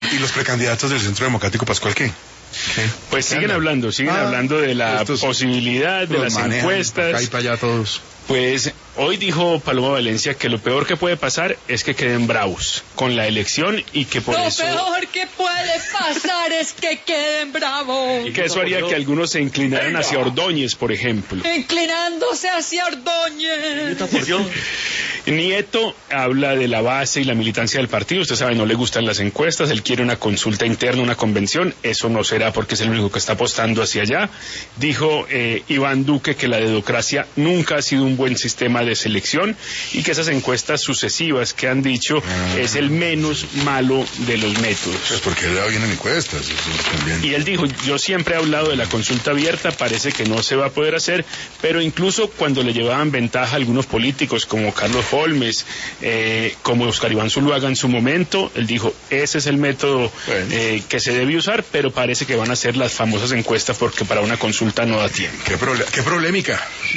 ¿Y los precandidatos del Centro Democrático Pascual qué? Pues siguen hablando de la posibilidad de las encuestas. Acá y para allá todos. Pues hoy dijo Paloma Valencia que lo peor que puede pasar es que queden bravos con la elección y que por eso... Lo peor que puede pasar es que queden bravos. Y que eso haría que algunos se inclinaran hacia Ordóñez, por ejemplo. Inclinándose hacia Ordóñez. Nieto habla de la base y la militancia del partido. Usted sabe, no le gustan las encuestas, él quiere una consulta interna, una convención. Eso no será porque es el único que está apostando hacia allá. Dijo Iván Duque que la dedocracia nunca ha sido un buen sistema de selección y que esas encuestas sucesivas que han dicho es el menos malo de los métodos. Pues porque le da bien en encuestas. Eso también. Y él dijo, yo siempre he hablado de la consulta abierta, parece que no se va a poder hacer, pero incluso cuando le llevaban ventaja a algunos políticos como Carlos Holmes, como Oscar Iván Zuluaga en su momento, él dijo, ese es el método que se debe usar, pero parece que van a ser las famosas encuestas porque para una consulta no da tiempo. Qué polémica.